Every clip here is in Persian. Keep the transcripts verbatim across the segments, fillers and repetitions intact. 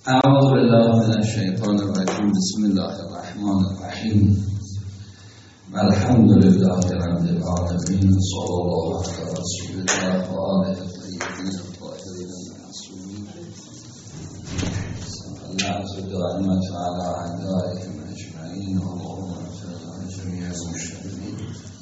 اعوذ بالله من الشیطان الرجیم. بسم الله الرحمن الرحیم. الحمد لله رب العالمین. صلی الله علی رسول الله و آله الطیبین الطاهرین المعصومین. صلوات دائمة علی اعدائهم اجمعین. اللهم اغفر لنا جمیع المشرکین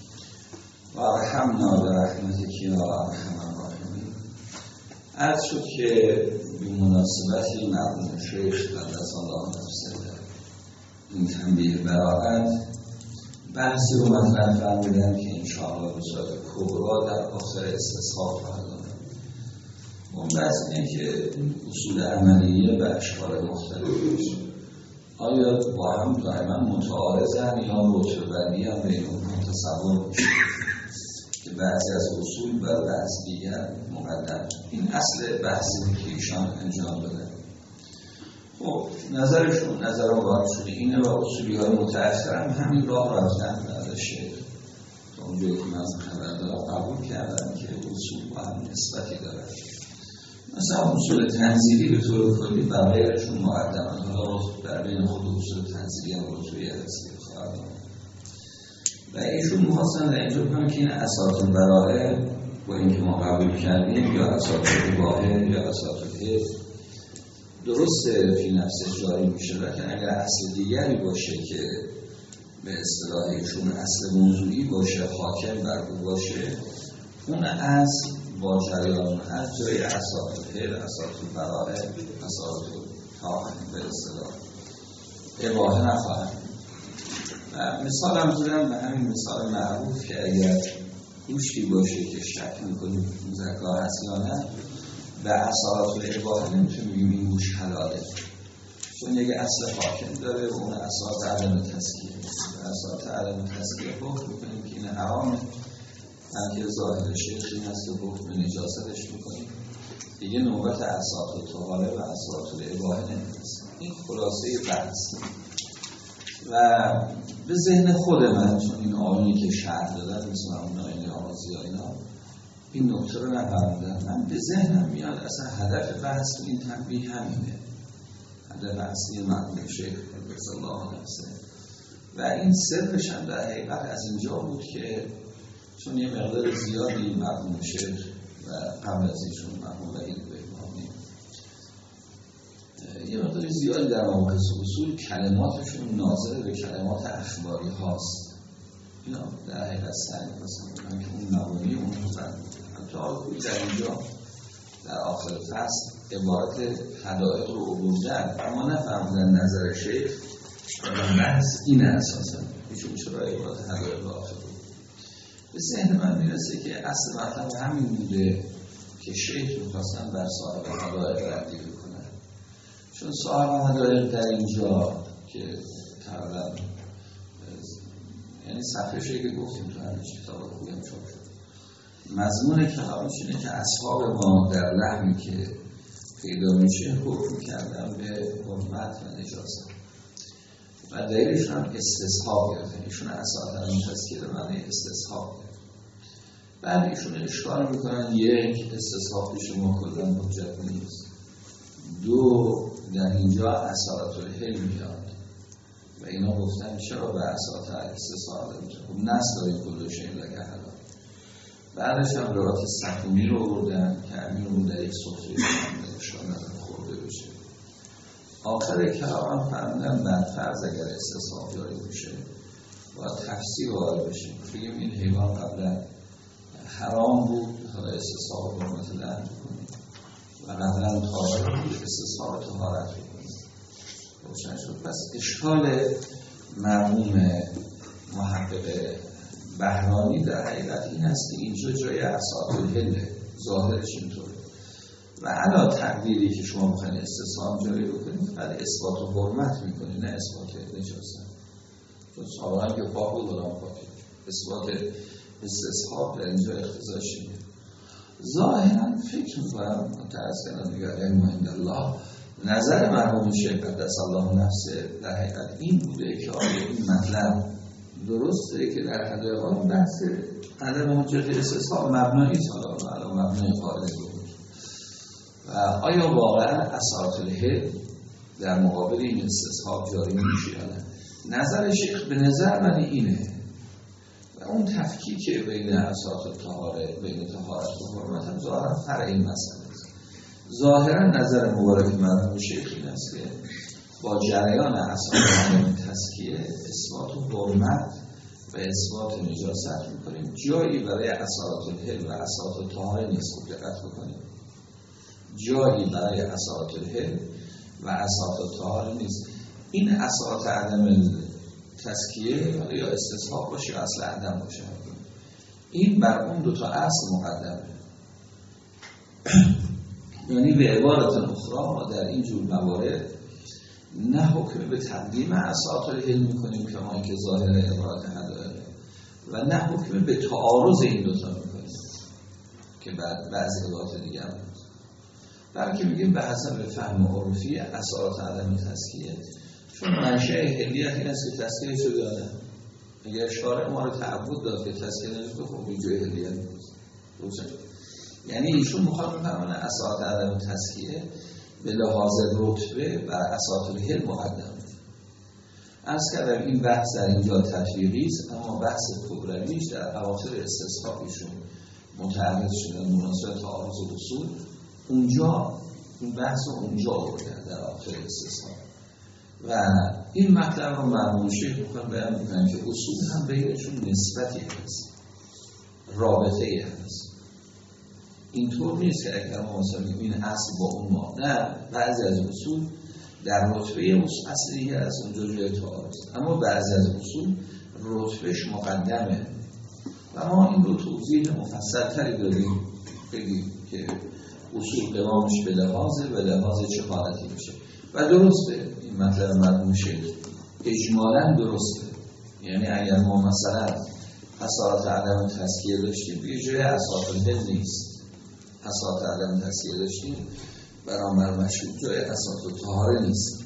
و ارحمنا برحمتک یا ارحم الراحمین. عرض شد که به مناسبتی مرحوم شیخ قدس الله نفسه این تنبیه براءت بحثی رو مطرح فرمودن که انشاءالله به صورت کبرا در آخر استصحاب خواهد آمد. اون بحث اینه که اصول عملیه به اشکال مختلف آیا با هم دائما متعارضن یا متبنی هم بین اونها تصور میشه که بعضی از اصول بر بعض دیگر مقدم. این اصل بحثی که ایشان انجام دادن. خب نظرشون نظر واقع شده اینه و اصولی های متأثر هم همین راه رفتن بعد شیخ تا اونجایی که من از خبر دارم قبول کردم که اصول با هم نسبتی دارن. مثلا اصول تنزیلی به طور کلی بر غیرشون مقدمن. حالا در بین خود اصول تنزیلی هم رتبه‌ای هست که خواهد آمد و ایشون می‌خواستن در اینجا بکنم که این اساس البراءه با اینکه ما قبول کردیم یا اساس الواحد یا اساس الحفظ درسته فی نفسه جاری میشه، لیکن اگر اصل دیگری باشه که به اصطلاح ایشون اصل موضوعی باشه، حاکم بر او باشه، اون اصل با جریان اون اصل جای اساس الحفظ، اساس البراءه، اساس الحاکم به اصطلاح اباحه نخواهد. مثال هم زدم به همین مثال معروف که اگر گوشتی باشه که شک میکنیم مزکا هست یا نه، به اصالات الاباحه نمیتونیم بگیم این گوش حلاله، چون یک اصل حاکم داره و اون اساس عدم تزکیه. به اساس عدم تزکیه حکم میکنیم که این حرامه، هم که ظاهر شیخی هست و حکم نجاستش میکنیم دیگه. نوبت اساس طهاره و اساس الاباحه نمیرسه. این خلاصه بحث و به ذهن خود من، چون این آیونی که شرح دادن مثل اون آیین آغازی ها اینا این نکته رو نفرمودن، من به ذهنم میاد اصلا هدف بحث این تنبیه همینه، هدف اصلی مرحوم شیخ قدس الله نفسه و این سرش هم در حقیقت از اینجا بود که چون یه مقدار زیادی مرحوم شیخ و قبل از ایشون مرحوم وحید بهبانی یه مقدار زیادی در مباحث اصول کلماتشون ناظر به کلمات اخباری هاست. اینا در حقیقت سعی می‌کنن که اون مبانی اون رو بزن. حتی در اینجا در آخر فصل عبارت حدائق رو آوردن اما نفهمیدن نظر شیخ و بحث اینه اساسا ایشون چرا عبارت حدائق رو آخر بود. به ذهن من میرسه که اصل مطلب همین بوده که شیخ می‌خواستن بر صاحب حدائق ردی بکنن، چون صاحب حدائق در اینجا که تقریبا یعنی صفحه شیعه که گفتیم تو همین کتاب خوبی هم چاپ شد، مضمون کلامش اینه که اصحاب ما در لحمی که پیدا میشه حکم کردن به حرمت و نجاست و دلیلش هم استصحاب گرفتن. ایشون اساسا این تذکیر معنی استصحاب گرفت. بعد ایشون اشکال میکنن یک، استصحاب شما کلا حجت نیست، دو، در اینجا اصالت الحل میاد و اینا گفتن چرا به اصالت استصحاب میشه؟ خب نص داریم کل شیء لک حلال. بعدش هم روایت سکونی رو بردن که امیر اون در یک سفره شامل خورده بشه. آخر کلام هم فرمودن بر فرض اگر استصحاب جاری بشه و تفسیر وارد بشه، بگیم این حیوان قبلا حرام بود، حالا استصحاب رو مثلا کنیم و قبلا طاهر بود، استصحاب طهارت رو کنیم روشن شد. پس اشکال مرحوم محقق بهرانی در حقیقت این است که اینجا جای اساس الحل ظاهرش اینطوره و علا تقدیری که شما بخواید استصحاب جاری بکنید بعد اثبات و حرمت میکنید نه اثبات نجاست، چون سابقا که پاک بود دارم پاکه. اثبات استصحاب در اینجا اختزاشی میده. ظاهرا فکر میکنم متأسفانه دیگر علم عند الله نظر مرحوم شیخ قدس الله نفسه در حقیقت این بوده که آیا این مطلب درسته که در حدائق بحث عدم حجت استصحاب مبنایی حالا علی مبنای قاعده بود و آیا واقعا اساس الحل در مقابل این استصحاب جاری میشه یا نه. نظر شیخ به نظر من اینه و اون تفکیک بین اساس طهاره بین طهارت و حرمت هم ظاهرا فرع این مسئله است. ظاهرا نظر مبارک مرحوم شیخ این است که با جریان اساس عدم تزکیه اثبات حرمت و اثبات نجاست میکنیم، جایی برای اساسات الحل و اساسات طهاره نیست. خوب دقت بکنیم، جایی برای اساسات الحل و اساسات طهاره نیست. این اساسات عدم تزکیه یا استصحاب باشه یا اصل عدم باشه، این بر اون دو تا اصل مقدمه. یعنی به عبارت اخرى ما در این جور موارد نه حکم به تقدیم اساسات الحل میکنیم که ما اینکه ظاهر عبارت نداره و نه حکم به تعارض این دوتا میکنیم که بعد بعضی عبارت دیگه هم بلکه میگیم به حسب فهم عرفی اساسات عدم تزکیه، چون منشأ حلیت این است که تزکیه شده داره. اگر شارع ما رو تعبد داد که تزکیه نشده خب این جای حلیت نیست. یعنی ایشون مخاطب فرمان اساسات عدم تزکیه به لحاظ رتبه بر اساسات الحل مقدمه. عرض کردم این بحث در اینجا تطبیقی است، اما بحث کبرویش در اواخر استصحابشون متعرض شدن مناسبت تعارض اصول، اونجا این بحث رو اونجا آوردن در آخر استصحاب و این مطلب رو مرحوم شیخ میخوان بیان میکنن که اصول هم بینشون نسبتی هست، رابطه ای هست. اینطور نیست که اگر ما مثلا این اصل با اون ما، نه، بعضی از اصول در رتبه اصل دیگه از اونجا جای تعارض، اما بعضی از اصول رتبهش مقدمه و ما این رو توضیح مفصل تری داریم بگیم که اصول قوامش به لحاظه به لحاظ چه حالتی میشه و درسته. این مطلب مرحوم شیخ اجمالاً درسته. یعنی اگر ما مثلا اساسات عدم تزکیه داشتیم به جای اساسات الحل نیست، اساسات عدم تزکیه داشتیم برابر مشروط، جای اساسات طهاره نیست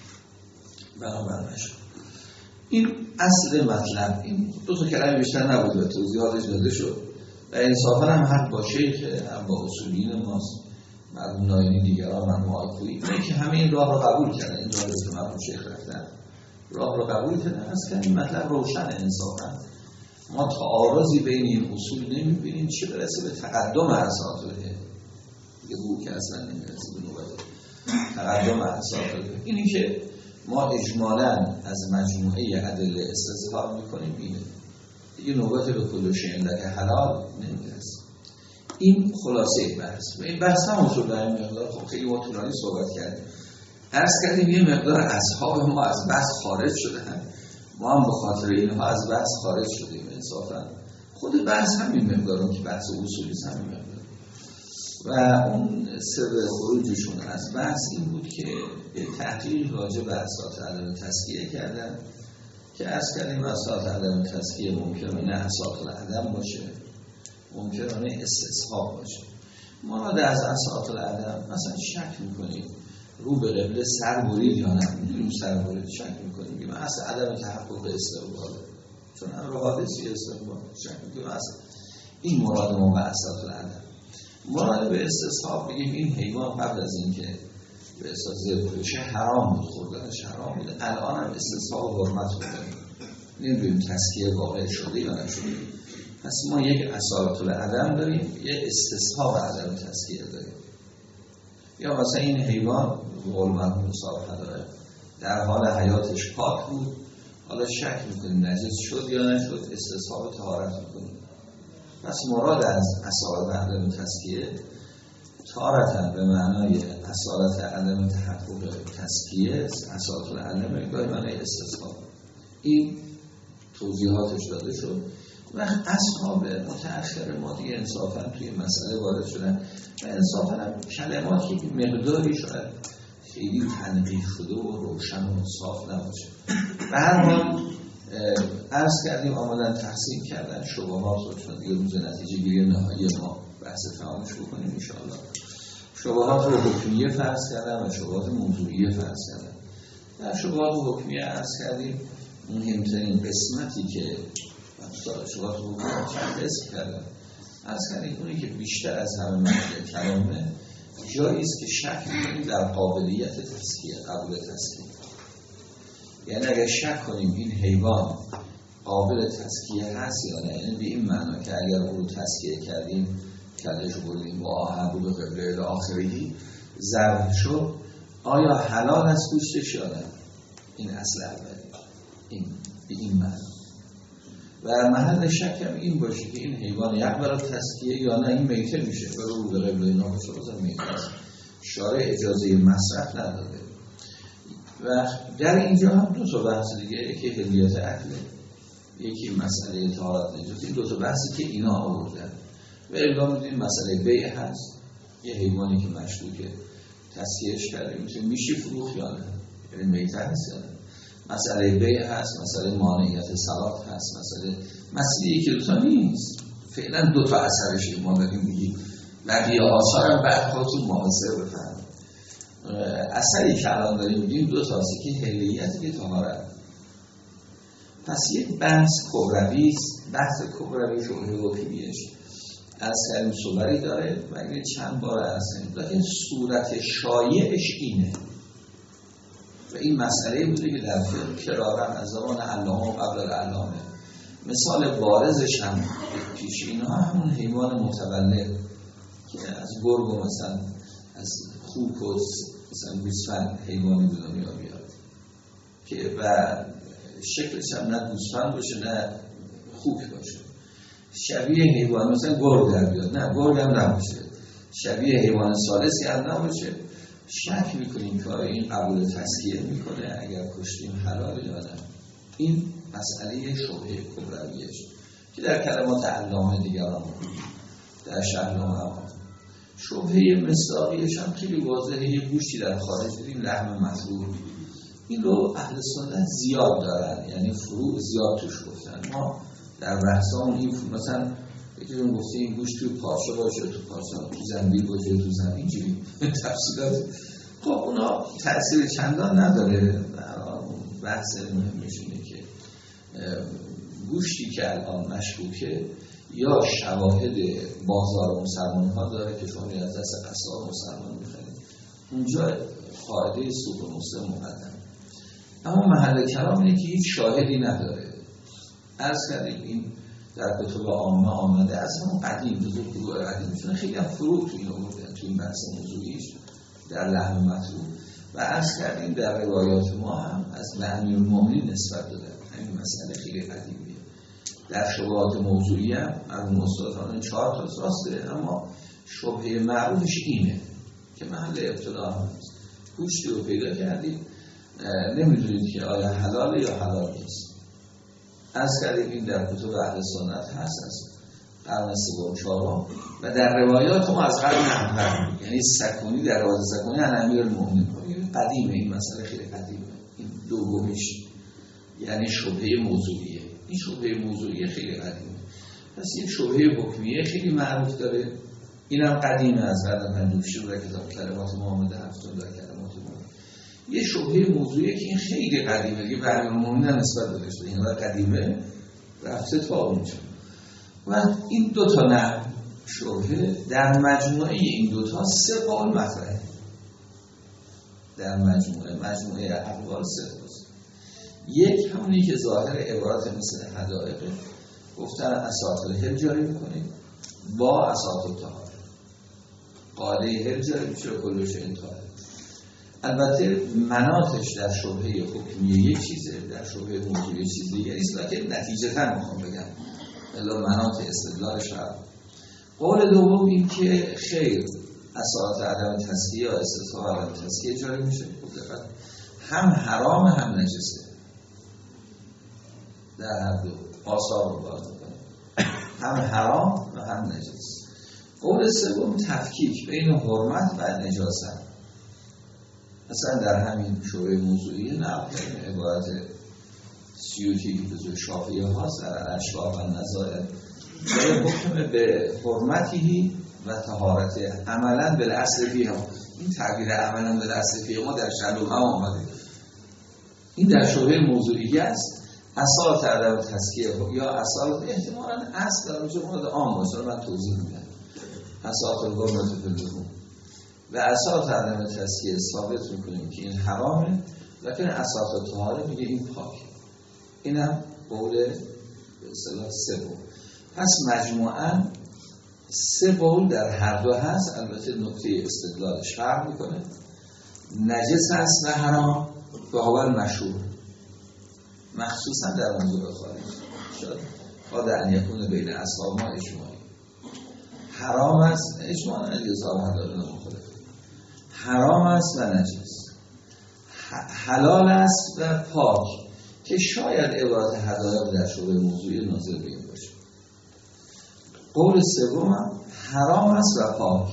برابر مشروط. این اصل مطلب. این دو تا کلمه بیشتر نبود و توضیحاتش داده شد و انصافا هم حق با شیخ هم با اصولین ماست، مرحوم نایینی دیگران، مرحوم آقایی که همه این راه رو قبول کردن. این راه رو که مرحوم شیخ رفتن راه رو قبول کردن است که این مطلب روشن. انصافا ما تعارضی بین این اصول نمیبینیم، چه برسه به تقدم اساسات الحل دیگه بود که اصلا نمیرسه به نوبت تقدم اساسات الحل. اینی که ما اجمالاً از مجموعه ادله استظهار میکنیم اینه دیگه، نوبت به کل شیء که حلال نمیرسه. این خلاصه بحث و این بحث هم اصول در این مقدار خب خیلی ما طولانی صحبت کردیم. عرض کردیم یه مقدار اصحاب ما از بحث خارج شدن، ما هم به خاطر اینها از بحث خارج شدیم. انصافا خود بحث همین مقدارون که بحث اصولی همین مقدار و اون سر خروجشون از بحث این بود که تحقیق راجع به اساسات عدم تزکیه کردن که عرض کردیم اساسات عدم تزکیه ممکنه اساسات العدم باشه، ممکنه استصحاب باشه. ما را در از اساسات العدم مثلا شک میکنیم رو به قبله سر برید یا نه، میدونیم سر برید، شک میکنیم که من اصلا عدم تحقق استقباله، چون امر حادثی استقبال، شک میکنیم اصلا این مراد ما به اساسات العدم. مراد به استصحاب بگیم این حیوان قبل از این که به اساس ذبح بشه حرام بود، خوردنش حرام بود، الان هم استصحاب و حرمت بکنیم، نمیدونیم تزکیه واقع شده یا نشده. پس ما یک اساسات العدم داریم، یک استصحاب عدم تزکیه داریم. یا مثلا این حیوان قول مرحوم صاحب داره در حال حیاتش پاک بود، حالا شک میکنیم نجس شد یا نشد، استصحاب طهارت میکنیم. پس مراد از اساسات عدم تزکیه طهارت به معنای اساسات عدم تحقق تزکیه، اساسات العدم به معنای استصحاب. این توضیحاتش داده شد. وقت اصحاب متأخر ما دیگه انصافا توی مسئله وارد شدن و انصافا هم کلماتی که مقداری شاید خیلی تنقیح شده و روشن و صاف نباشه. به هر حال عرض کردیم آمدن تحصیل کردن شبهات رو، چون دیگه روز نتیجه گیری نهایی ما بحث تمامش بکنیم انشاءالله. شبهات رو حکمیه فرض کردن و شبهات موضوعیه فرض کردن. در شبهات حکمیه عرض کردیم مهمترین قسمتی که شبهات حکمیه چند قسم کردن عرض کردیم اونی که بیشتر از همه مطلع کلامه جایی است که شک می‌کنیم در قابلیت تزکیه، قبول تزکیه. یعنی اگر شک کنیم این حیوان قابل تزکیه هست یا نه، یعنی به این معنا که اگر او رو تزکیه کردیم، کلش بردیم با آهن بود و قبله آخری ذبح شد، آیا حلال است گوشتش یا نه؟ این اصل اولی. این به این معنا. و محل شک هم این باشه که این حیوان یک برای تزکیه یا نه، این میته میشه و رو به قبله اینا باشه بازم میته است. شارع اجازه مصرف نداده. و در اینجا هم دو تا بحث دیگه، یکی حلیت عقله، یکی مسئله طهارت نجات. این دو تا بحثی که اینا آوردن و اعلام می‌دیم مسئله بیع هست. یه حیوانی که مشروطه تزکیهش کرده میشه میشه فروخت یا نه، یعنی میته هست یا نه. مسئله بیع هست، مسئله مانعیت صلات هست، مسئله مسئله که دو تا نیست. فعلا دو تا اثرش ما داریم میگیم، بقیه آثار هم بعد خودتون محاسبه بفرمایید. اثری که الان داریم میگیم دو تاست که حلیت که طهارت. پس یک بحث کبروی است. بحث کبروی شبهه و پیبیش از کلم صبری داره و اگه چند بار هستیم لیکن صورت شایعش اینه و این مسئله بوده که در فقه کرارن از زمان علامه و قبل علامه مثال بارزش هم پیش اینها همون حیوان متولد که از گرگ و مثلا از خوک و مثلا گوسفند حیوانی به دنیا بیاد که و شکلش هم نه گوسفند باشه نه خوک باشه، شبیه حیوان مثلا گرگ در بیاد، نه گرگ هم نباشه، شبیه حیوان ثالثی هم نباشه، شک میکنیم که این قبول تزکیه میکنه اگر کشتیم حلال یا نه. این مسئله شبهه کبرویش که در کلمات علامه دیگران در شهرنامه هم شبهه مصداقیش هم خیلی واضحه. یه گوشتی در خارج دیدیم لحم مطلوب، این رو اهل سنت زیاد دارن، یعنی فروع زیاد توش گفتن. ما در بحثامون این فروع مثلا یکی دون گفته این گوشت توی پارچه باشه، تو پارچه تو زنبیل باشه، تو زمین جوری تفصیلات. خب اونا تأثیر چندان نداره. بحث مهمش اینه که گوشتی که الان مشکوکه یا شواهد بازار مسلمان ها داره که شما از دست قصاب مسلمان میخرید، اونجا قاعده سوق مسلم مقدم. اما محل کلام اینه که هیچ شاهدی نداره. عرض کردیم این در کتب عامه آمده از همون قدیم، بزرگ گروه قدیم میتونه خیلی هم فروع تو این آوردن تو این بحث موضوعیش در لحم مطلوب و عرض کردیم در روایات ما هم از امیرالمومنین نسبت دادن. همین مسئله خیلی قدیمیه. در شبهات موضوعی هم از مستادان چهار تا راسته، اما شبهه معروفش اینه که محل ابتدا هم هست. گوشتی رو پیدا کردیم، نمیدونید که آیا حلال یا حلال نیست. از کردیم این در کتب اهل سنت هست از قرن سوم چهارم و در روایات ما از قرن اول، یعنی سکونی در روایات سکونی عن امیرالمومنین قدیمه. این مسئله خیلی قدیمه. این دومیش یعنی شبهه موضوعیه. این شبهه موضوعیه خیلی قدیمه. پس یک شبهه حکمیه خیلی معروف داره، اینم قدیمه از قرن پنجم شروع در کتاب کلمات محمد هفتم در کلمات محمد. یه شبهه موضوعیه که این خیلی قدیمه که به امیرالمومنین نسبت داده شده، این وقت قدیمه رفته تا اونجا. و این دو تا نه شبهه در مجموعه این دو تا سه قول مطرحه. در مجموعه مجموعه اقوال سه تاست. یک همونی که ظاهر عبارت مثل حدائقه گفتن اساط الهل جاری میکنیم با اساط الطهاره، قاعده هل جاری میشه و کلش انتهاره. البته مناطش در شبهه حکمیه یک چیزه، در شبهه موضوعی چیز دیگه است، لیکن نتیجه تر میخوام بگم الا مناط استدلالش هم. قول دوم این که خیر اساط عدم تزکیه یا استثناء عدم تزکیه جاری میشه. هم حرام هم نجسه، در هر دو آثار رو باید کنیم، هم حرام و هم نجس. قول سوم تفکیک بین حرمت و نجاست. مثلا در همین شبهه موضوعی نقل عبارت سیوطی که بزرگ شافعیه هاست در الاشباه و نظائر در حکم به حرمتی و طهارت عملا بالاصل فیه. این تعبیر عملا بالاصل فیه ما در شلوم هم آمده. این در شبهه موضوعی است. اصالت عدم تزکیه یا اصالت احتمالاً اصل در اونجا مورد عام باشه، من توضیح میدم. اصالت الحرمت فی اللحوم و اساس عدم تزکیه ثابت میکنیم که این حرامه، لکن اساس طهاره میگه این پاکه. اینم قول به اصطلاح سه قول. پس مجموعاً سه قول در هر دو هست. البته نکته استدلالش فرق میکنه، نجس است و حرام و اول مشهور، مخصوصا در موضوع خارج شد قاد ان یکون بین اصحاب ما اجماعی. حرام است، اجماع اجازه داره نمخالف، حرام است و نجس، حلال است و پاک، که شاید عبارت حدایق در شبه موضوعی ناظر به این باشه. قول سوم حرام است و پاک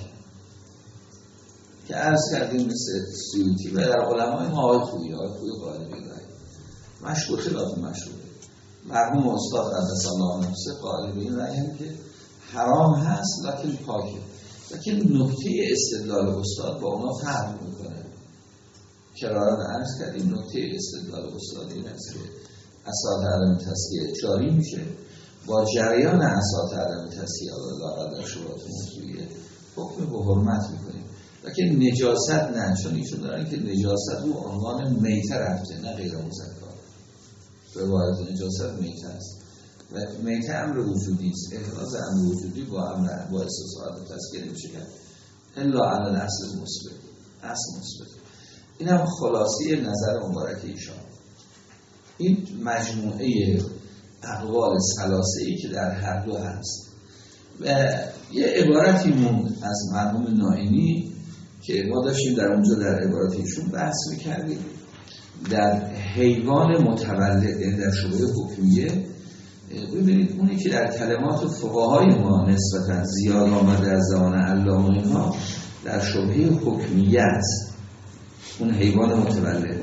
که عرض کردیم مثل سیوطی و در علمای ما آقای خویی آقای خویی قائل به مشهور خلاف مشهور مرحوم استاد قدس الله نفسه قائل به این رأی که حرام هست لکن پاکه. لکن نکته استدلال استاد با اونا فرق میکنه. کرارا عرض کردیم نکته استدلال استاد این است که اساس عدم تزکیه جاری میشه با جریان اساس عدم تزکیه لااقل در شروط موضوعیه حکم به حرمت میکنیم. لکن نجاست نه، چون ایشون دارن که نجاست رو عنوان میته رفته نه غیر مزکا. روایت نجاست میته است و میته امر وجودی است. احراز امر وجودی با امر با اساس عدم تزکیه نمیشه کرد الا علی الاصل مثبت، اصل مثبت. این هم خلاصی نظر مبارک ایشان. این مجموعه اقوال ثلاثه‌ای که در هر دو هست و یه عبارتی موند از مرحوم نائینی که ما داشتیم در اونجا در عبارت ایشون بحث می‌کردیم در حیوان متولد در شبهه حکمیه. ببینید اونی که در کلمات فقهای ما نسبتا زیاد آمده در زمان علامه اینها در شبهه حکمیه است، اون حیوان متولد.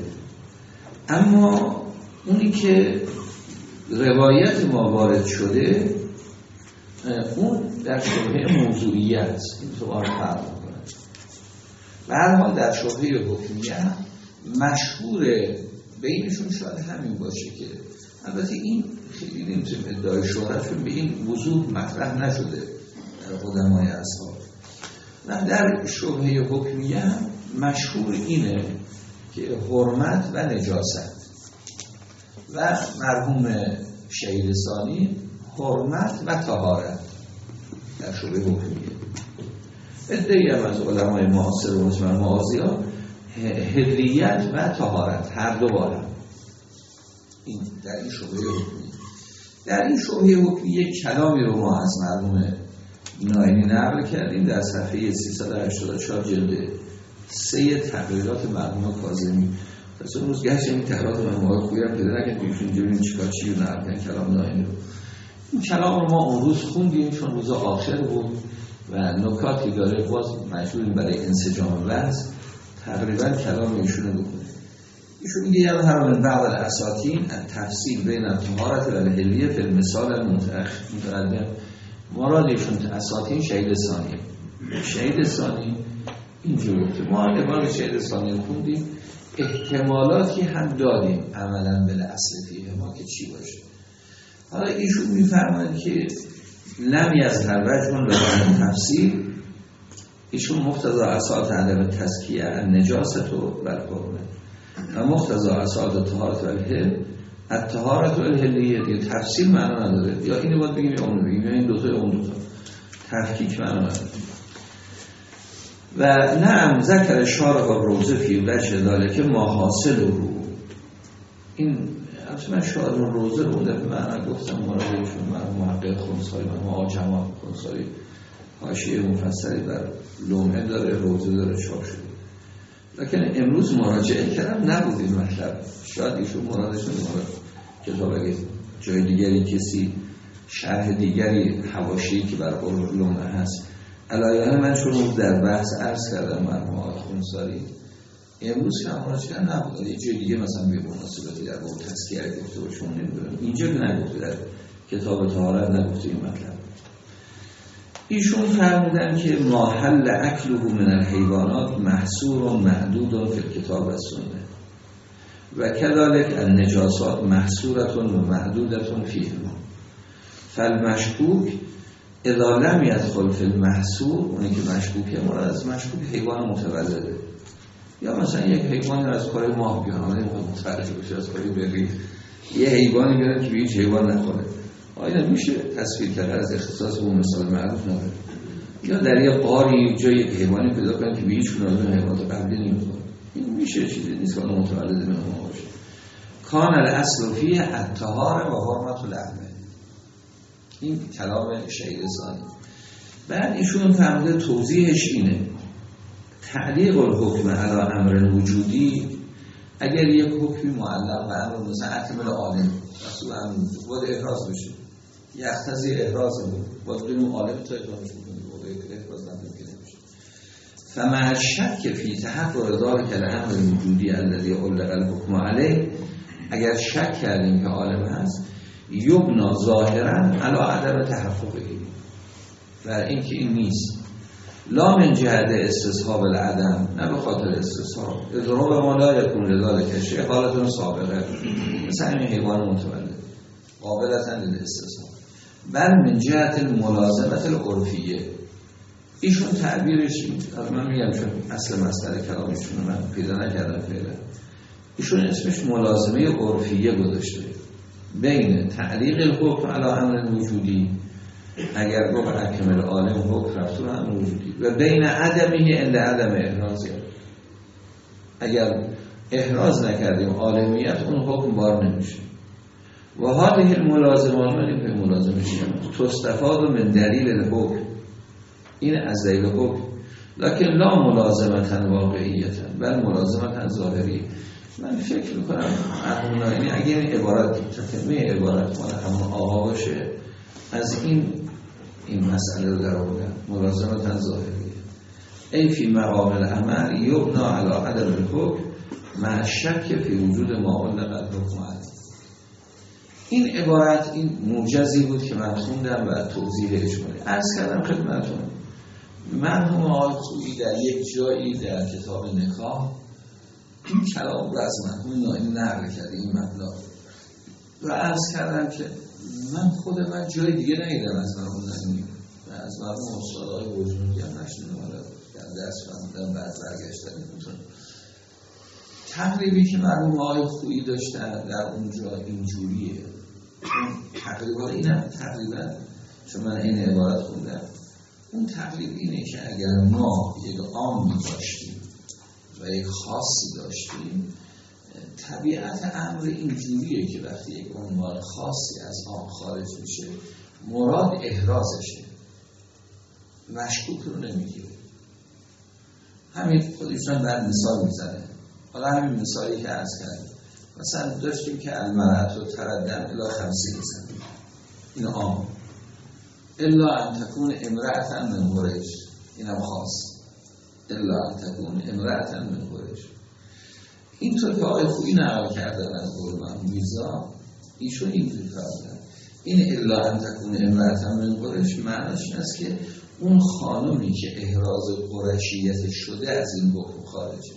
اما اونی که روایت ما وارد شده اون در شبهه موضوعیه است. این تو آن فرق می‌کنه. به هر حال در شبهه حکمیه مشهور بینشون شاید همین باشه که البته این خیلی نمیتونیم ادعای شهرتشون به این وضوح مطرح نشده در قدمای اصحاب. و در شبهه حکمیه مشهور اینه که حرمت و نجاست و مرحوم شهید ثانی حرمت و طهارت در شبهه حکمیه. ادعی هم از علمای معاصر و مثل معاذیان حلیت و طهارت هر دو بارم این در این شبهه حکمیه. در این شبهه حکمیه کلامی رو ما از مرحوم نائینی نقل کردیم در صفحه سیصد و هشتاد و چهار جلد سه تقریرات مرحوم کاظمی. پس اون روز گشت این تقریرات مرحوم خویی هم پیدا نکرد بیشون جبین چیکار چی رو نقل کردن کلام نائینی رو. این کلام رو ما اون روز خوندیم چون روز آخر بود و نکاتی داره، باز مجبوریم برای انسجام وضع تقریبا کلام ایشون رو بکنیم. ایشون میگه یه هر من بعض الاساطین تفصیل بین طهارت و الحلیه فی المثال المتقدم. مراد ایشون اساطین شهید ثانی شهید ثانی اینجور گفته. ما عبارت شهید ثانی خوندیم، احتمالاتی هم دادیم عملا به اصل فیه ما که چی باشه. حالا ایشون میفرماید که لم یظهر وجه لازم تفسیر. ایشون مقتضا اساس عدم تزکیه النجاست و الحرمه و مقتضا اساس طهارت و الحل الطهارت و الحلیه. دیگه تفسیر معنا نداره، یا اینو باید بگیم یا اونو بگیم، یا این دوتا یا اون دوتا، تفکیک معنا نداره. و نعم ذکر شارح الروضه فی وجه ذلک ما حاصل رو. این اصلا شارح الروضه رو در معنا گفتم مرادشون مرحوم محقق خنثاری مرحوم آجما خنثاری حاشیه مفصلی بر لومه داره، روضه داره، چاپ شده. لکن امروز مراجعه کردم نبود این مطلب. شاید ایشون مرادشون مراد کتاب اگه جای دیگری کسی شرح دیگری حواشی که بر لومه هست علایه من چون در بحث عرض کردم مرحوم خنثاری امروز که مراجعه کردم نبود. یه جای دیگه مثلا به مناسبتی در باب تزکیه گفته باشون نمیدونم، اینجا که نگفته، در کتاب طهارت نگفته این مطلب. ایشون فرمودن که ما حل اکله من الحیوانات محصور و معدود فی کتاب و سنه و کذالک النجاسات محصورة و معدودة فیهما. فالمشکوک اذا لم يدخل فی المحصور، اونی که مشکوکه، مراد از مشکوک حیوان متولده، یا مثلا یک حیوانی از کره ماه بیان، آمده متولد بشه از کره بریخ، یه حیوانی بیان که به هیچ حیوان نخوره، آیا میشه تصویر کرده از اختصاص اون مثال معروف نداره؟ یا در یه قاری جای یک حیوانی پیدا کنیم که به هیچ گونه از حیوانات قبلی نمیخوره، این میشه چیزی نیست که اون متولد منه باشه. کان الاصل فیه الطهاره و حرمت لحمه، این کلام شیرازی. بعد ایشون فرموده توضیحش اینه تعلیق الحکم علی امر وجودی، اگر یک حکمی معلق به امر مثلا اکمل عالم رسول امر وجود باید احراز بشه، یختزی احراز بود باید بدون عالم تا احراز بکنید باید احراز نمکنه بشه. فمع شک فی تحقق ذلک الامر وجودی الذی علق الحکم علیه، اگر شک کردیم که عالم هست، یبنا ظاهرا علی عدم تحققه، و این که این نیست، لا من جهت استصحاب العدم، نه به خاطر استصحاب، اضراب ما لا یکون لذالک شیء حالتون سابقه، مثلا این حیوان متولد قابلتا للاستصحاب، بل من جهت الملازمت العرفیه. ایشون تعبیرش، از من میگم چون اصل مسئله کلامشون من پیدا نکردم فعلا، ایشون اسمش ملازمه عرفیه گذاشته بین تعلیق الحکم علی امر وجودی، اگر گفت اکمل عالم حکم رفتور امر وجودی، و بین عدمی عند عدم احرازی، اگر احراز نکردیم عالمیت اون حکم بار نمیشه. و هذه الملازمات من به ملازمه تستفاد من دلیل الحکم، این از دلیل حکم، لکن لا ملازمتا واقعیتا بل ملازمتا ظاهری. من فکر میکنم مرحوم ناینی اگر این عبارت تتمه عبارت مال همون آقا باشه، از این این مسئله رو در آوردن ملازمتا ظاهری، ای فی مقام العمل یبنا علی عدم الحکم مع شک فی وجود ما علق الحکم علیه. این عبارت این موجزی بود که من خوندم و توضیح اجمالی عرض کردم خدمتتون. مرحوم آقای خویی در یک جایی در کتاب نکاح این کلام رو از مرحوم ناینی نقل کرده این مبلغ و عرض کردم که من خود من جای دیگه ندیدم از مرحوم ناینی و از مرحوم استادهای بزرگی هم نشنیدم، حالا در درس فهمیدم بعد برگشتن میتونم. تقریبی که مرحوم آقای خویی داشتن در اونجا اینجوریه، تقریبا اینم تقریبا چون من این عبارت خوندم، اون تقریب اینه که اگر ما یک عامی داشتیم و یک خاصی داشتیم، طبیعت امر اینجوریه که وقتی یک عنوان خاصی از عام خارج میشه مراد احرازشه، مشکوک رو نمیگیره. همین خودشون بعد مثال میزنه، حالا همین مثالی که عرض کردیم، مثلا داشتیم که المرأة تردم الی خمسین سنه، این عام، الا ان تکون امرأة من قریش، اینم خاص، الا ان تکون امرأة من قریش. اینطور که آقای خویی نقل کردن از قربان میرزا، ایشون اینطور کردن این الا ان تکون امرأة من قریش معنیش این است که اون خانمی که احراز قریشیت شده از این حکم خارجه.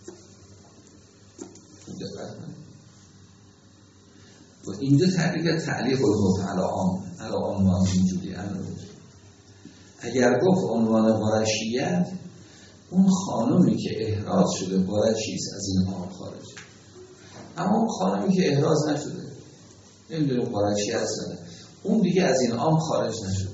و اینجا تعلیق تعلیق الحکم علی عام علی عنوان اینجوری امر بود. اگر گفت عنوان قریشیت، اون خانمی که احراز شده قریشیست از این عام خارجه، اما اون خانمی که احراز نشده نمیدونیم قریشی هستن، اون دیگه از این عام خارج نشده.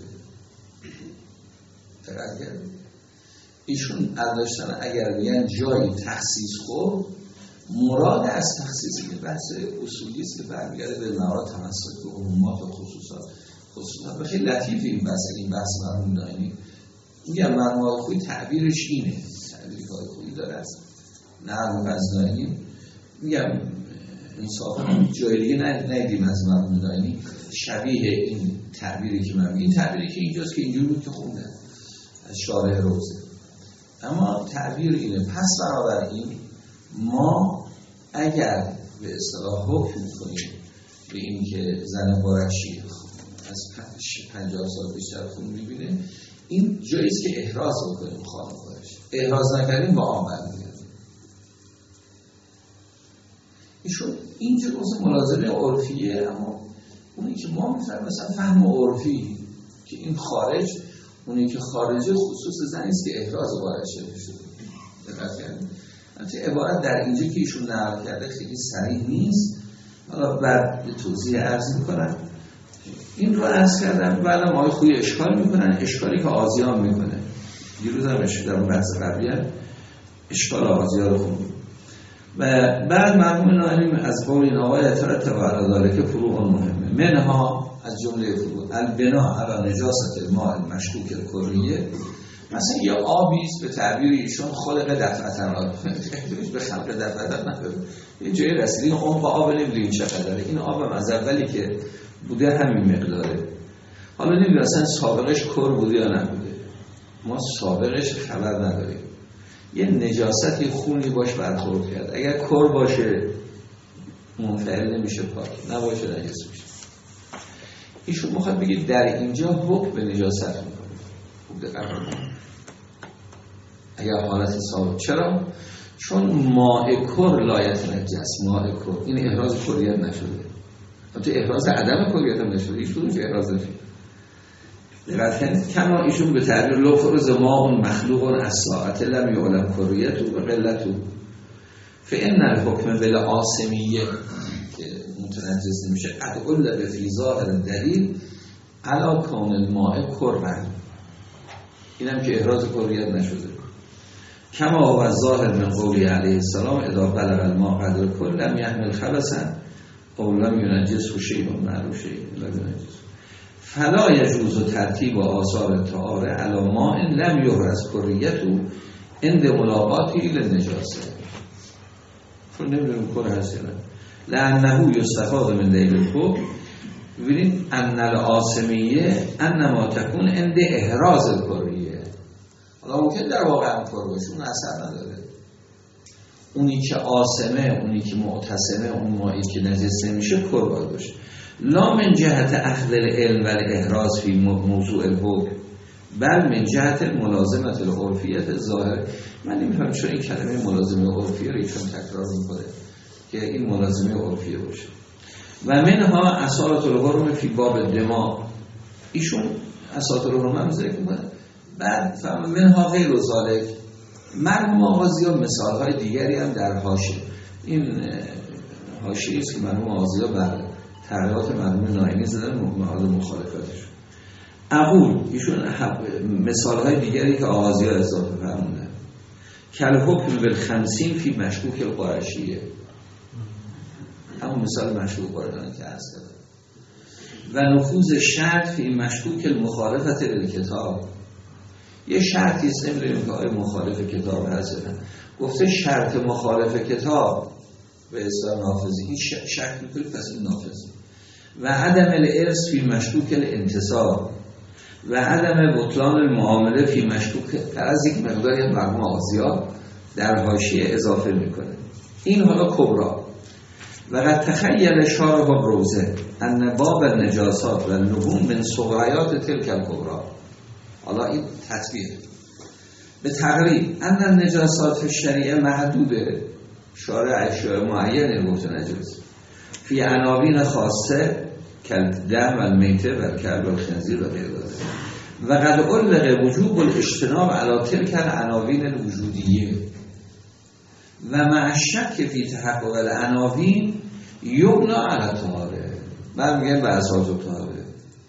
دقت کردید؟ ایشون داشتن اگر میگن جایی تخصیص خورد، مراد از تخصیص که بحث اصولی است که برمیگرده به موارد تمسک به عمومات و خصوصات خصوصات. خیلی لطیف این بحث این بحث مرحوم ناینی میگم مرحوم خویی تعبیرش اینه، تعبیری که خویی داره است نه از ناینی، میگم انصافا جای دیگه ندیدیم از مرحوم ناینی شبیه این تعبیری که من میگم. این تعبیری که اینجاست که اینجوری بود که خوندم از شارح روزه، اما تعبیر اینه. پس بنابراین ما اگر به اصطلاح حکم کنیم به این که زن قریشی از پنجاه سال بیشتر خون میبینه، این جاییست که احراز بکنیم خانم قریشی، احراز نکردیم با آن برمیگردیم. ایشون این جزء ملازمه عرفیه، اما اونی که ما میفهمیم مثلا فهم عرفی که این خارج، اونی که خارجه خصوص زنی است که احراز وارد شده. دقت کردید؟ البته عبارت در اینجا که ایشون نقل کرده خیلی صریح نیست. حالا بعد توضیح عرض میکنم. این رو عرض کردم. بعدم آقای خوی اشکال میکنن، اشکالی که آزیان میکنه. دیروز هم اشکال در بحث قبلی اشکال آزیان رو خوندیم. و بعد مرحوم ناظم از قول این آقای اعتراض تبع داره که فروع مهمه. منها از جمله فروع البنا علی نجاست الماء المشکوک الکریه. مثلا یه آبیست به تعبیر ایشون خلق دفعتن آب به خلق دفعتن نداره. یه جایی رسیدین عمق آب نمیدونیم چقدره. این آب هم از اولی که بوده همین مقداره. حالا نمیدونیم اصلا سابقش کر بوده یا نبوده. ما سابقش خبر نداریم. یه نجاستی خونی باش برخورد کرد. اگر کر باشه منفعل نمیشه پاک، نباشه نجس میشه. ایشون میخواد بگید در اینجا حکم به نجاست میکنه. خوب دقت کنید. اگر حالت ثابت، چرا؟ چون ماء کر لایت نجس، ماء کر این احراز کریت نشده. البته احراز عدم کریت هم نشده. ایشون چه احراز نشده. دقیقاً کما ایشون به تعبیر لو فرض ماء مخلوق از ساعت لم یعلم کریته و قلته فإن الحكم بالعاصمیه که متنجس نمیشه قد علق فی ظاهر الدلیل علی کون الماء کرا. اینم که احراز کریت نشده. کما هو ظاهر من قولی علیه السلام اذا بلغ الماء قدر کل لم یحمل خبثا او لم ینجسه شیء معروف شیء لا ینجسه. فلا یجوز ترتیب و آثار طهاره علی ماء لم یحرز کریته عند ملاقاته للنجاسه. چون نمیدونم کره هست یا نه. لأنه یستفاد من دلیل الحکم. ببینید ان العاصمیه انما تکون عند احراز الکریه. حالا ممکن در واقع هم کره باشه، اون اثر نداره. اونی که عاصمه، اونی که معتصمه، اون مایی که نجس نمیشه کر باید باشه. لا من جهت اخذ العلم و الاحراز فی موضوع الحکم بل من جهت ملازمت العرفیت ظاهر. من نمی‌فهمم چرا این کلمه ملازمه عرفیه رو ایشون تکرار می‌کنه که این ملازمه عرفیه باشه. و منها اصالت الحرم فی باب دماء. ایشون اصالت الحرم هم ذکر می‌کنه. بعد فهم منها غیر ذالک. مرحوم آغازی‌ها مثال‌های دیگری هم در حاشیه. این حاشیه‌ای است که مرحوم آغازی‌ها بر تغییرات مرحوم ناینی زدن مقابل مخالفاتش. اقول ایشون مثال‌های دیگری که آغازی‌ها اضافه فرمودن. کل حکم بالخمسین فی مشکوک القرشیه. همون مثال مشکوک قرآن که عرض کردم. و نفوذ شرط فی مشکوک المخالفت بالکتاب. یه شرطی است، نمیدونیم که آیا مخالف کتاب هست یا نه. گفته شرط مخالف کتاب به اصطلاح نافذی. این شرط میکنید پس این نافذی. و عدم الارث فی مشکوک الانتصاب و عدم بطلان المعامله فی مشکوک. از یک مقداری هم مرحوم آغازی‌ها در حاشیه اضافه میکنه. این حالا کبرا. و قد تخیل شارح الروضه ان باب النجاسات و اللحوم من صغریات تلک الکبرا. حالا این تطبیق به تقریب ان النجاسات فی شریعه محدوده. شارع اشیاء معینه گفته نجس فی عناوین خاصه کالدم و المیته و الکلب و الخنزیر و غیره. و قد علق وجوب الاجتناب علی تلک العناوین الوجودیه و مع الشک فی تحقق العناوین یبنا علی طهاره. بعد میگن به اساس طهاره.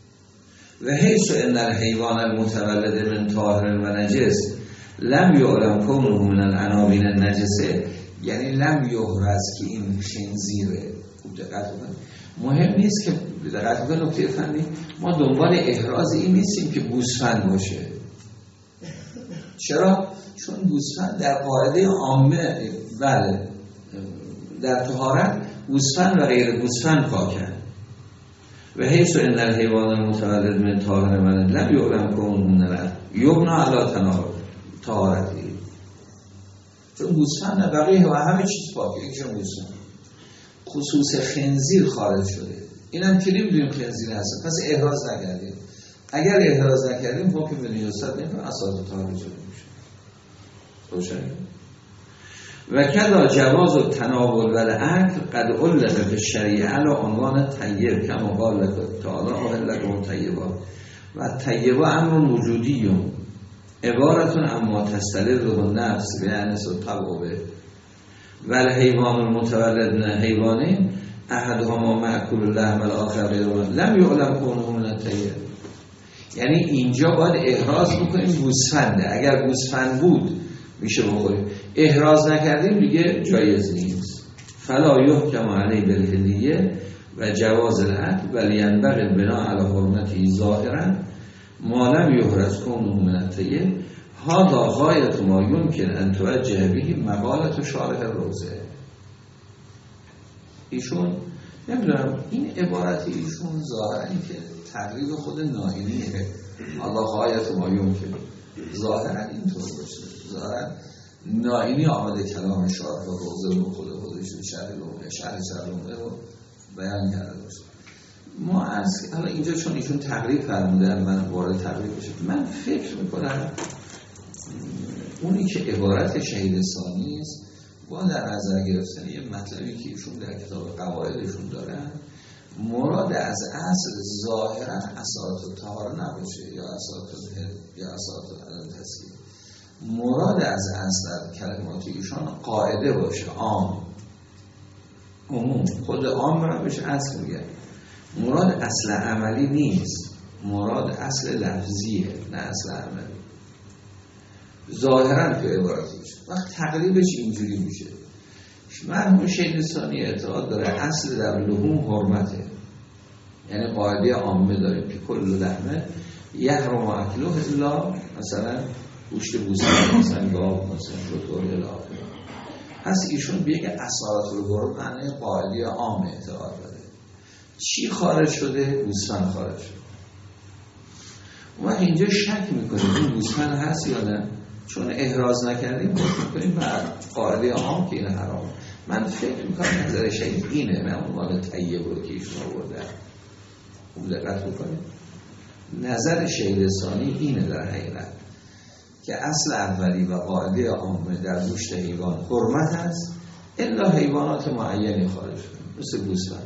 و حیث ان الحیوان المتولد من طاهر و نجس لم یعلم کونه من العناوین النجسه، یعنی لم یحرز که این خنزیره. خوب دقت کنید. مهم نیست که دقت کنید نکته فنی، ما دنبال احراز این نیستیم که گوسفند باشه. چرا؟ چون گوسفند در قاعده عامه بله در طهارت گوسفند و غیر گوسفند پاکن. و حیث ان الحیوان المتولد من طاهر و لم یعلم کونه یبنا علی طهارتی. چون گوسفند بقیه و همه چیز پاکه، یکیشون گوسفند. خصوص خنزیر خارج شده. اینم که نمیدونیم خنزیر هست، پس احراز نکردیم. اگر احراز نکردیم حکم به نجاست نمیشه، اساس طهارت شده میشه. روشن. و کذا جواز التناول و الاکل قد علق فی الشریعه علی عنوان طیب کما قال تعالی احل لکم الطیبات و طیبه امر وجودیون عبارتون اما تستلذ النفس به انس و طبعه و الحیوان المتولد من حیوانه احدهما مأکول اللحم الاخر غیر لم یعلم کونه من الطیب. یعنی اینجا باید احراز بکنیم گوسفنده، اگر گوسفند بود میشه بخوریم، احراز نکردیم دیگه جایز نیست. فلا یحکم علیه بالهدیه و جواز الاکل ولی ينبغي البناء علی حرمته ظاهرا ما لم یحرز کونه من الطیب. هذا غایت ما یمکن ان توجه به مقالت شارح الروضه. ایشون نمیدونم این عبارت ایشون ظاهرا این که تقریب خود نائینیه، الله غایت ما یمکن، ظاهرا اینطور باشه، ظاهرا نائینی آمده کلام شارح الروضه رو خود خودش شرح لومه شرح شرح لومه رو بیان کرده باشه. ما از حالا اینجا چون ایشون تقریب فرمودن من وارد تقریب بشه، من فکر میکنم اونی که عبارت شهید ثانی است با در نظر گرفتن یه مطلبی که ایشون در کتاب قواعدشون دارن، مراد از اصل ظاهرا اساسات طهاره نباشه یا اساسات یا اساسات تسکیه، مراد از اصل کلمات ایشان قاعده باشه، عام عموم، خود عام را بهش اصل میگه. مراد اصل عملی نیست، مراد اصل لفظیه نه اصل عملی. ظاهرا که عبارتی میشه وقت تقریبش اینجوری میشه. مرحوم شیخ ثانی اعتقاد داره اصل در لحوم حرمته، یعنی قاعده عامه داریم که کل لحمه یحرم اکله الا مثلا گوشت گوسفند مثلا گاو مثلا شتر الی آخره. پس ایشون بیگه اصالت الحرم معنی قاعده عام اعتقاد داره. چی خارج شده؟ گوسفند خارج شده. ما اینجا شک میکنیم این گوسفند هست یا نه، چون احراز نکردیم میکنیم بعد قاعده عام که این حرام. من فکر میکنم نظر شهید اینه، نه عنوان طیب رو که ایشون آورده. خوب دقت بکنیم نظر شهید ثانی اینه در حقیقت که اصل اولی و قاعده عامه در گوشت حیوان حرمت هست الا حیوانات معینی خارج شده مثل گوسفند.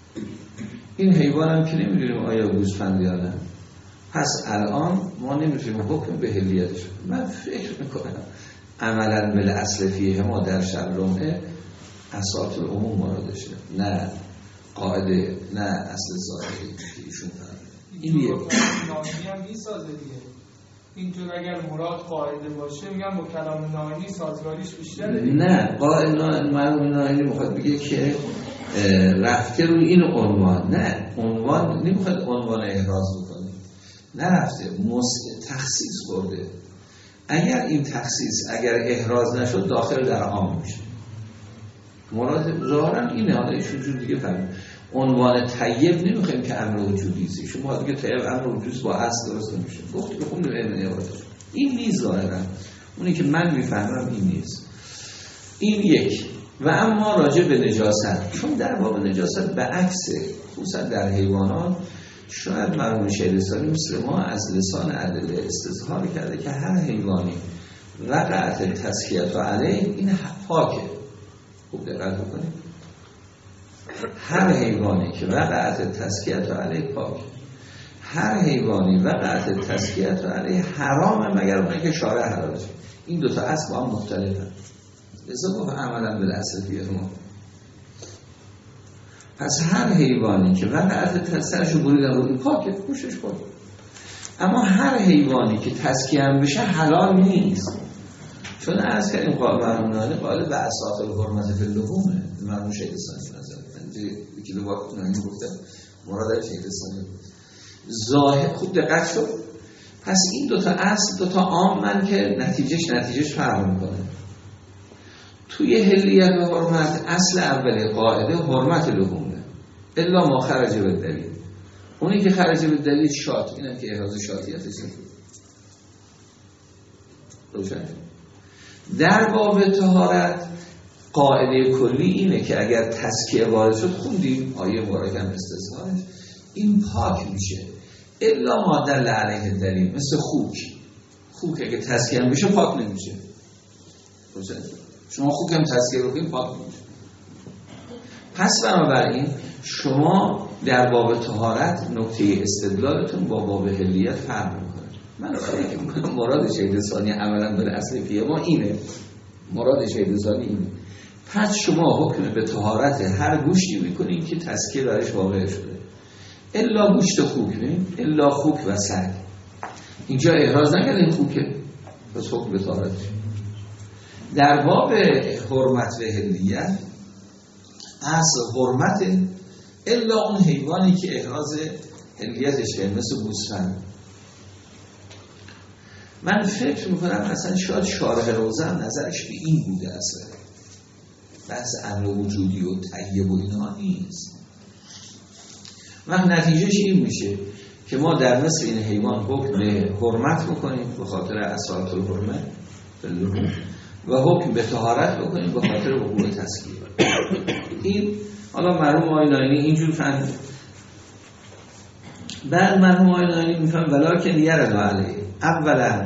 این حیوان هم که نمیدونیم آیا گوسفند یا نه، پس الان ما نمیتونیم حکم به حلیتش. من فکر میکنم عملا بل اصل فیه ما در شرمه اساس العموم مرادشه، نه قاعده، نه اصل ظاهری که ایشون فرمود. این یه ناینی هم میسازه دیگه. اینجور اگر مراد قاعده باشه میگم با کلام ناینی سازگاریش بیشتره دیگه. نه قاعده ناینی میخواد بگه که رفته روی این عنوان، نه عنوان نمیخواد عنوان احراز بکنه، نه رفته تخصیص خورده. اگر این تخصیص اگر احراز نشد داخل در عام میشه. مراد ظاهرا اینه. حالا ایشون جور دیگه فهمید عنوان طیب نمیخوایم که امر وجودی است. شما دیگه طیب امر وجودی با اصل درست نمیشه. گفت که خون علم عبارتش این نیست. ظاهرا اونی که من میفهمم این نیست. این یک. و اما راجع به نجاست، چون در باب نجاست به عکسه، خصوصا در حیوانات شاید مرحوم شیخ ثانی مثل ما از لسان ادله استظهار کرده که هر حیوانی وقعت تزکیه علیه این پاکه. خوب دقت بکنید هر حیوانی که وقعت تزکیه علیه پاکه، هر حیوانی وقعت تزکیه علیه حرامه مگر اونایی که شارع حلال شد. این دو تا اصل با هم مختلفن. لذا گفت عملا بالاصل فیه ما. پس هر حیوانی که وقعت تزکیه‌شو بریدن رو پاکه، گوشش پاکه. اما هر حیوانی که تزکیه هم بشه حلال نیست. چون از کردیم قائمانه قائل به اساس الحرمت فی اللحوم مرحوم شیخ ثانی نظر یکی دو وقت نمی گفته مراد شیخ ثانی ظاهر. خوب دقت شد. پس این دوتا اصل دوتا عام من که نتیجهش نتیجهش فرق میکنه. توی حلیت و حرمت اصل اولی قاعده حرمت لحومه الا ما خرج به دلیل. اونی که خرج به دلیل شات، اینه که احراز شاتیتش نشد. روشن. در باب طهارت قاعده کلی اینه که اگر تزکیه وارد شد، خوندیم آیه مبارکه هم استثناءش، این پاک میشه الا ما دل علیه دلیل. مثل خوک، خوک اگه تزکیه هم بشه پاک نمیشه. روشن. شما خوک هم تزکیه رو کنید پاک نمیشه. پس بنابراین شما در باب طهارت نکته استدلالتون با باب حلیت فرق میکنه. من فکر میکنم مراد شهید ثانی عملا بر اصل فیه ما اینه، مراد شهید ثانی اینه. پس شما حکم به طهارت هر گوشتی میکنین که تزکیه برش واقع شده، الا گوشت خوک، الا خوک و سگ. اینجا احراز نکردین خوکه، پس حکم به طهارت. در باب حرمت و حلیت اصل حرمت الا اون حیوانی که احراز حلیتش کرد، مثل گوسفند. من فکر میکنم اصلا شاید شارح روزه هم نظرش به این بوده، اصلا بحث امر وجودی و طیب و اینها نیست. من نتیجهش این میشه که ما در مثل این حیوان حکم حرمت بکنیم به خاطر اصالت الحرمه و حکم به طهارت بکنیم به خاطر وقوع تزکیه. این حالا مرحوم آقای ناینی اینجور فهمید. بعد مرحوم آقای ناینی میفهم ولکن یرد علیه اولا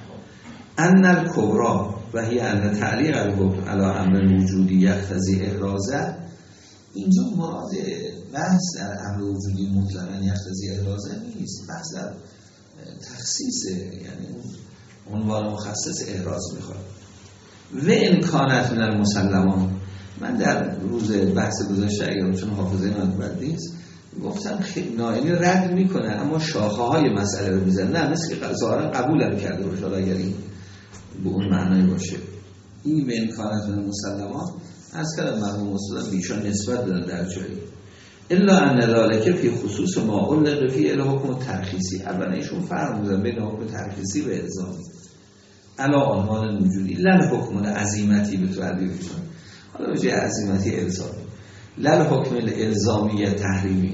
ان الکبرى و هی ان تعلیق الحکم علی امر وجودی یقتضی احرازه. اینجا مراد بحث در امر وجودی مطلقاً یقتضی احرازه نیست، بحث در تخصیصه، یعنی عنوان مخصص احراز میخواد. و امکانات من المسلمان. من در روز بحث گذشته اگر چون حافظه من بد نیست گفتم خیلی ناینی رد میکنه اما شاخه های مسئله رو میزنه، نه مثل که ظاهرا قبول هم کرده باشه اگر این به اون معنی باشه. این به امکانات من مسلمان از کلم مرحوم استاد بیشان نسبت دادن در جایی الا ان ذلک فی خصوص ما علق فی الحکم ترخیصی. اولا ایشون فرق می‌ذارن بین حکم ترخیصی و الزامی علا عنوان وجودی. لن حکم عزیمتی به تو عربیشون، حالا بجای عزیمتی الزامی، لن حکم الزامی تحریمی.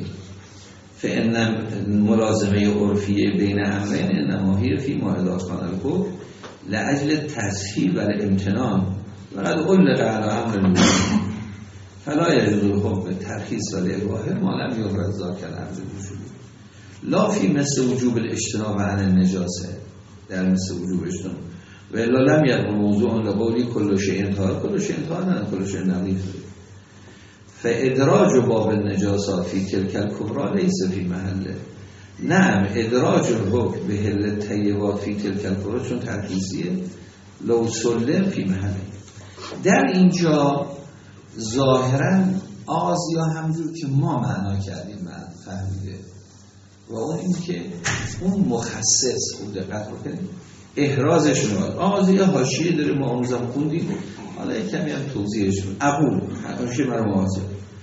فان ملازمه عرفیه بین امرین انما هی فی ما اذا کان الحکم لاجل تسهیل و الامتنان و قد علق علی امر وجودی فلا یجوز الحکم ترخیص و الاباحه ما لم یفرض ذاک الامر وجودی لا فی مثل وجوب الاجتناب عن النجاسه، در مثل وجوب اجتناب و الا لم یکن موضوع لقولی کل شیء طاهر کل شیء طاهر نه کل شیء نظیف. فادراج باب النجاسات فی تلک الکبرى لیس فی محله. نعم ادراج الحکم به حل الطیبات فی تلک الکبرى چون ترخیصیه لو سلم فی محله. در اینجا ظاهرا آزیا همجور که ما معنا کردیم من فهمیده و اون این که اون مخصص اون دقت بکنیم احرازشون رو آزیا حاشیه داره ما آموزم خوندیم، حالا کمی هم توضیحشون اقول حاشیه مرا موازه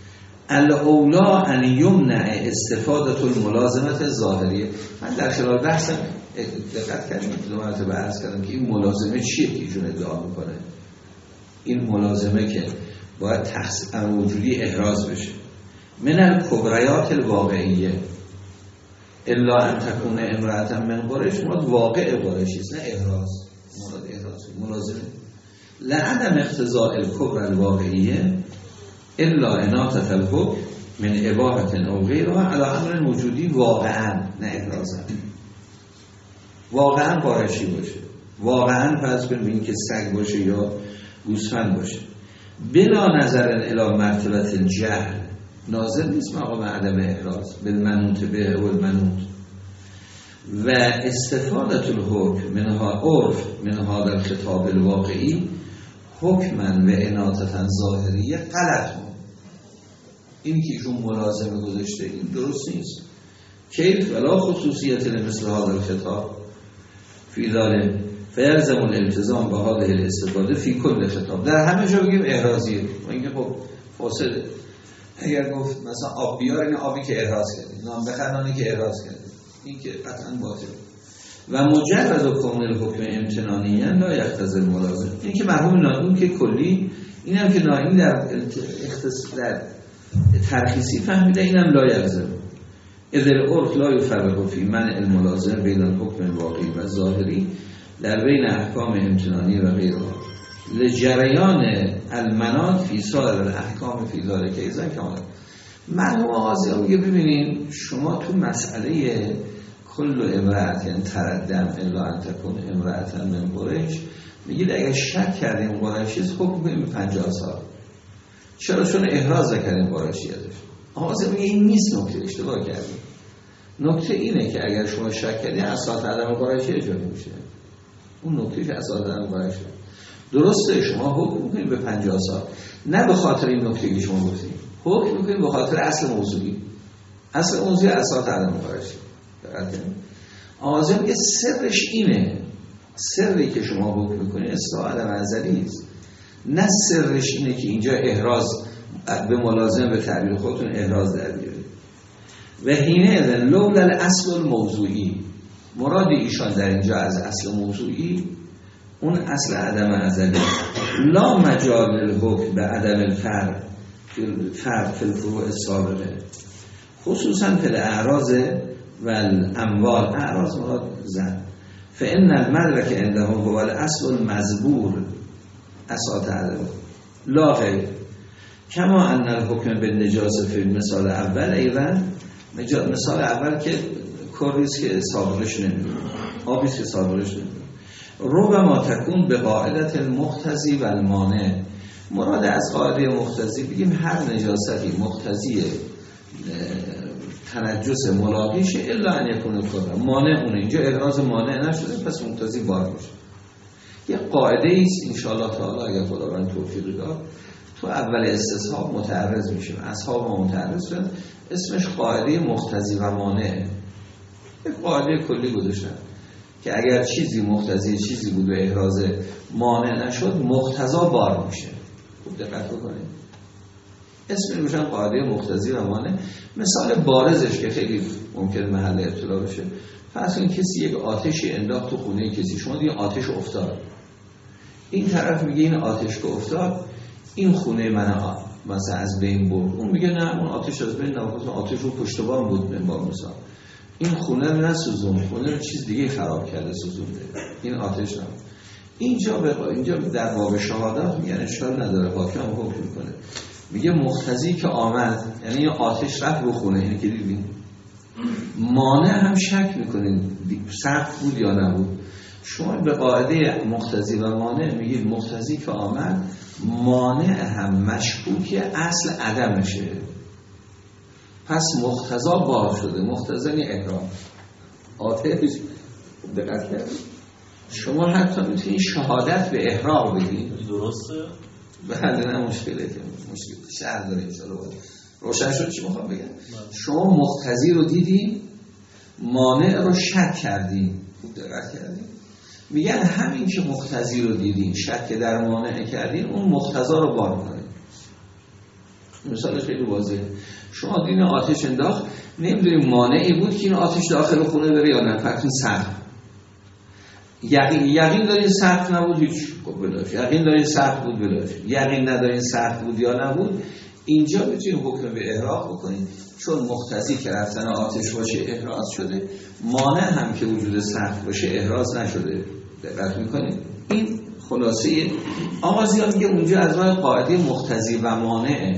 الاولا ان یمنع استفادت الملازمت ظاهریه. من در خلال بحثم دقت کردیم دو مرتبه عرض کردم که این ملازمه چیه که ایشون ادعا میکنه. این ملازمه که باید تخصیص وجودی احراز بشه من الکبریات الواقعیه الا ان تکون امرأة من قریش. مراد واقع قریشی است نه احراز، مراد احراز ملازمه. لعدم اقتضاء الکبر الواقعیه الا اناطة الحکم من اباحة او غیرها علی امر وجودی واقعا نه احرازا. واقعا قریشی باشه، واقعا فرض کنیم این که سگ باشه یا گوسفند باشه بلا نظر الی مرتبه الجهل، ناظر نیست مقام عدم احراز بالمنوط به و المنوط و استفادت الحکم منها عرف منها در خطاب الواقعی حکما و اناطتا ظاهریه غلط بود. این که ایشون ملازمه گذاشته این درست نیست. کیف ولا خصوصیت مثل هذا الخطاب فی ذلك فیلزم الالتزام به هذه الاستفاده فی کل خطاب. در همه جا بگیم احرازیه و اینکه خب فاصله اگر گفت مثلا آب بیار این آبی که احراز کردید، نام بخرنانی که احراز کردید، این که قطعا باطل. و مجرد و کامل الحکم امتنانیه لا یقتضی الملازمه. این که مرحوم ناظم که کلی اینم که ناظم در اختصاص در ترخیصی فهمیده اینم لا یلزم. اذ العرف لا یفرق فی منع الملازمه بین الحکم الواقعی و ظاهری در بین احکام امتنانی و غیرها لجریان المنات فی سایر الاحکام فی ذلک ایضا کامل. مرحوم آقازی میگه ببینین شما تو مسئله کل امرأة یعنی تردم الا ان تکون امرأة من قریش میگید اگر شک کردیم قریشی حکم کنیم به پنجاه سال. چرا؟ چون احراز کردیم قریشی ازش. آغازه میگه این نیست، نکته اشتباه کردیم. نکته اینه که اگر شما شک کردین اساس عدم قرائشه اجاری میشه. اون نکته که اساس عدم قرائشه درسته، شما حکم میکنید به پنجاه سال، نه به خاطر این نکته که شما گفتید، حکم میکنید به خاطر اصل موضوعی. اصل موضوعی اساس عدم قرائشه. آغازه میگه سرش اینه، سری که شما حکم میکنید اصلاح عدم ازلی است، نه سرش اینه که اینجا احراز به ملازم به تعبیر خودتون احراز در بیارید. و هینه لولا الاصل الموضوعی، مراد ایشان در اینجا از اصل موضوعی اون اصل عدم ازلی، لا مجال للحکم به عدم الفرق فرق فی الفروع السابقه، خصوصا فی الاعراض و الاموال. اعراض مراد زن. فان المدرک عندهم هو الاصل المزبور اساس عدم لا غیر، کما ان الحکم بالنجاسه فی مثال اول ایضا، مثال اول که کریست که سابقش نمیدونه، آبیست که سابقش نمیدونه. ربما تکون به قاعدت المقتضی و المانع، مراد از قاعده مقتضی بگیم هر نجاستی مقتضی تنجس ملاقیشه الا ان یکون کفر، مانع اونه، اینجا احراز مانع نشده پس مقتضی بار میشه. یه قاعده است ان شاء الله تعالی اگر خداوند توفیق داد تو اول استصحاب متعرض میشیم، اصحاب ما متعرض شدن، اسمش قاعده مقتضی و مانع. یک قاعده کلی گذاشتن که اگر چیزی مقتضی چیزی بود و احراز مانع نشد مقتضا بار میشه. خوب دقت بکنید، اسم میشن قاعده مقتضی و مانع. مثال بارزش که خیلی ممکن محل ابتلا بشه، فرض کنید کسی یک آتشی انداخت تو خونه کسی، شما دیگه آتش افتاد، این طرف میگه این آتش که افتاد این خونه من مثلا از بین برد، اون میگه نه اون آتش از بین نبرد، آتش رو پشت بام بود منبار مثلا، این خونه رو نسوزون، خونه رو چیز دیگه خراب کرده سوزونده، این آتش نبود. اینجا به اینجا در باب شهادت میگن اشکال نداره، حاکم حکم میکنه، میگه مقتضی که آمد یعنی آتش رفت رو خونه، یعنی که دیدین مانع هم شک میکنین سقف بود یا نبود. شما به قاعده مقتضی و مانع میگید مقتضی که آمد، مانع هم مشکوک اصل عدمشه، پس مقتضا بار شده. مقتضا یعنی احرام آتش. دقت کردید شما حتی میتونید شهادت به احرام بدید، درسته؟ بله نه مشکله که مشکل شهر داره انشاءالله روشن شد چی میخوام بگم. شما مقتضی رو دیدیم، مانع رو شک کردیم. خوب دقت کردیم، میگن همین که مقتضی رو دیدیم شک در مانع کردیم اون مقتضا رو بار کنیم. مثال خیلی واضحه، شما دین آتش انداخت، نمیدونیم مانعی بود که این آتش داخل خونه بره یا نه، فقط سقف یقین یقین دارین سقف نبود هیچ بلاش، یقین دارین سقف بود بلاش، یقین ندارین سقف بود یا نبود، اینجا میتونید حکم به احراق بکنید، چون مقتضی که رفتن آتش باشه احراز شده، مانع هم که وجود سقف باشه احراز نشده. دقت میکنید این خلاصه آغازیان میگه اونجا از راه قاعده مقتضی و مانع،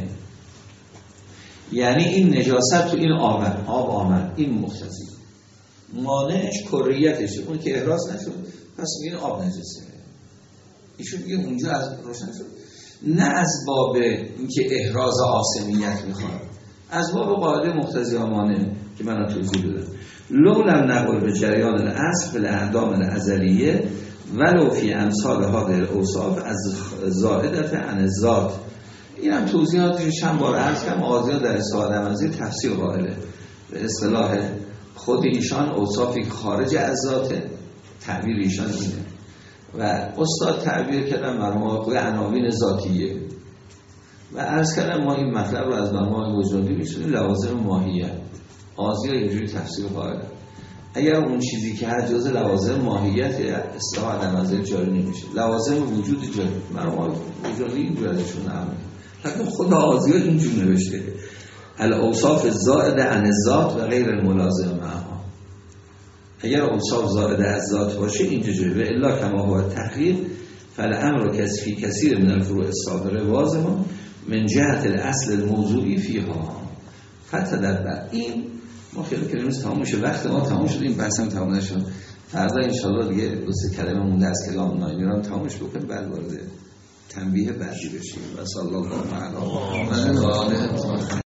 یعنی این نجاست تو این آمد، آب آمد، این مقتضی، مانعش کریتشه اون که احراز نشد، پس میگه آب نجسه. ایشون میگه اونجا از روشن شد، نه از باب اینکه احراز آسمیت میخواد، از باب قاعده مقتضی و مانع که من توضیح دادم. لو لم نقل به جریان الاصل فی الاعدام الازلیه ولو فی امثال هذه الاوصاف از زائدت عن الذات. اینم توضیحاتش چند بار عرض کردم، آزیا در اصطلاح آدم‌ازی تفسیر قائله، به اصطلاح خود ایشان اوصافی خارج از ذات، تعبیر ایشان اینه و استاد تعبیر کردن مرموم عناوین ذاتیه و عرض کردم ما این مطلب رو از مرموم وجودی میشونیم لوازم ماهیت. آزیا اینجوری تفسیر قائله، اگر اون چیزی که هر جزء لوازم ماهیت اصطلاح آدم‌ازی جاری نمیشه، لوازم وجود جاری مرموم وجودی اینجوری ازشون نمیشه، حتی خدا آزیا اینجوری نوشته الاوصاف الزائده عن الذات و غیر الملازم معها. اگر اوصاف زائده از ذات باشه اینجا جوری، الا کما هو تحقیق فالامر کسفی کثیر من الفروع السابقه واضح من جهت الاصل الموضوعی فیها فتدبر. این ما خیلی کلمه تمام میشه، وقت ما تمام شد، این بحث هم تمام نشد، فردا ان شاء الله دیگه دو سه کلمه مونده از کلام ناینی رو تمامش بکنیم، بعد وارد تنبیه بعدی بشیم. و صلی الله علیه و آله.